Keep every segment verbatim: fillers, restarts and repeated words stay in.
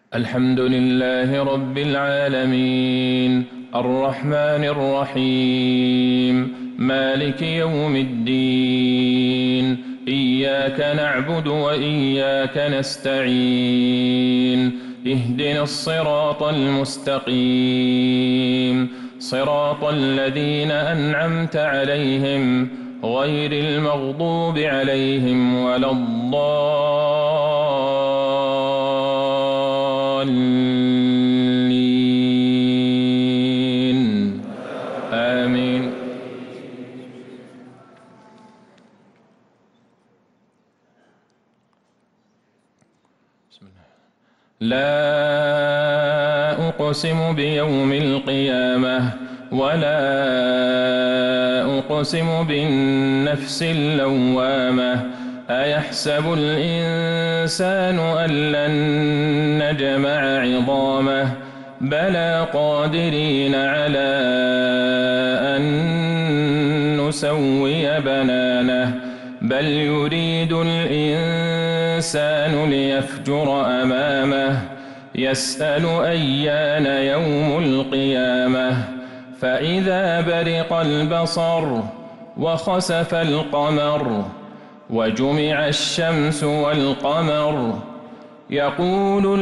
الحمد لله رب العالمين الرحمن الرحيم مالك يوم الدين إياك نعبد وإياك نستعين اهدنا الصراط المستقيم صراط الذين أنعمت عليهم غير المغضوب عليهم ولا الضالين آمين. بسم الله. لا أقسم بيوم القيامة ولا أقسم بالنفس اللوامة أيحسب الإنسان أن لن نجمع عظامه بلى قادرين على أن نسوي بنانه بل يريد الإنسان ليفجر أمامه يسأل أيان يوم القيامة فإذا برق البصر وخسف القمر وجمع الشمس والقمر يقول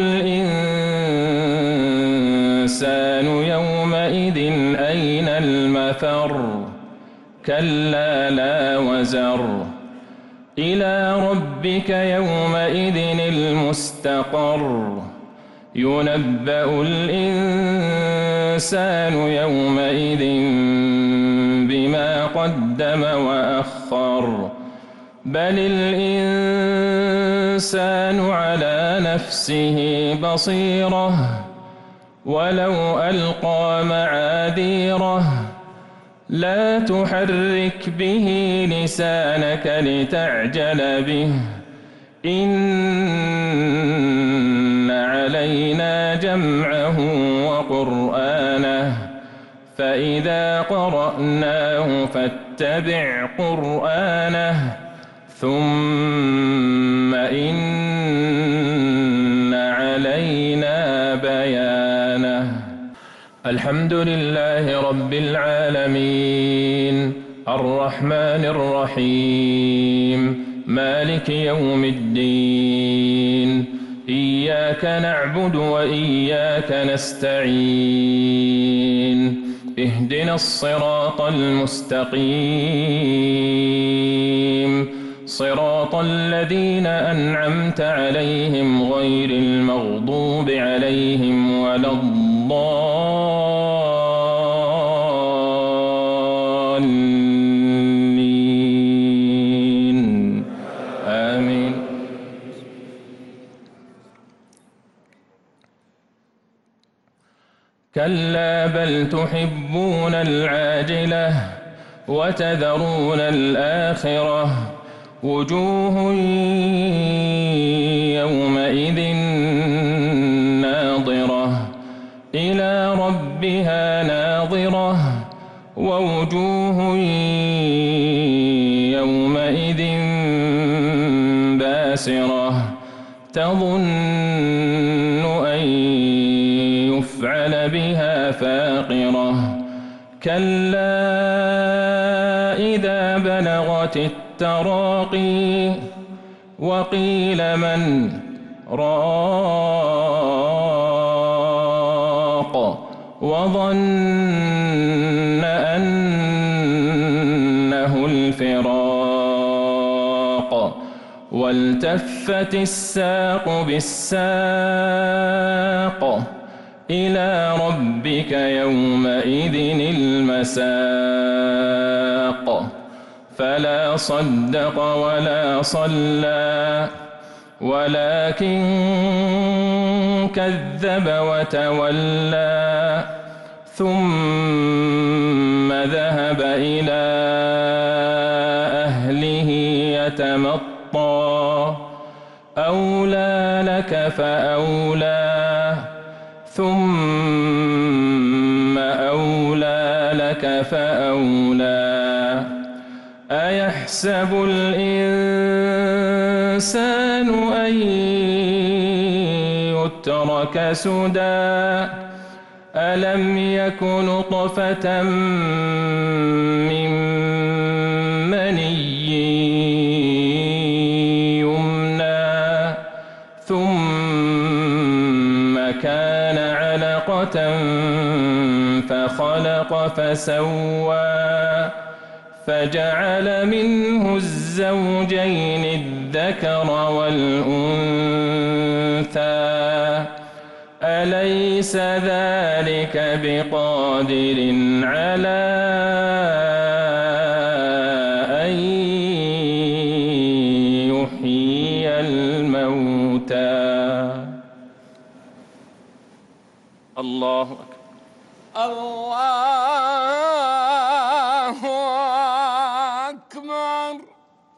الإنسان يومئذ أين المفر كلا لا وزر إلى ربك يومئذ المستقر ينبأ الإنسان يومئذ بما قدم وأخر بل الإنسان على نفسه بصيرة ولو ألقى معاذيره لا تحرك به لسانك لتعجل به إن علينا جمعه وقرآنه فإذا قرأناه فاتبع قرآنه ثم إن علينا بيانه. الحمد لله رب العالمين الرحمن الرحيم مالك يوم الدين إياك نعبد وإياك نستعين اهدنا الصراط المستقيم صراط الذين أنعمت عليهم غير المغضوب عليهم ولا الضالين آمين. كلا بل تحبون العاجلة وتذرون الآخرة وجوه يومئذ ناظرة إلى ربها ناظرة ووجوه يومئذ باسرة تظن أن يفعل بها فاقرة كلا إذا بلغت التراقي وقيل من راق وظن أنه الفراق والتفت الساق بالساق إلى ربك يومئذ المساق فلا صدق ولا صلى ولكن كذب وتولى ثم ذهب إلى أهله يتمطى أولى لك فأولى ثم أولى لك فأولى أيحسب الإنسان أن يترك سدى ألم يك نطفة من مني يمنى ثم كان علقة فخلق فسوى فجعل منه الزوجين الذكر والأنثى أليس ذلك بقادر على أن يحيي الموتى. الله أكبر. الله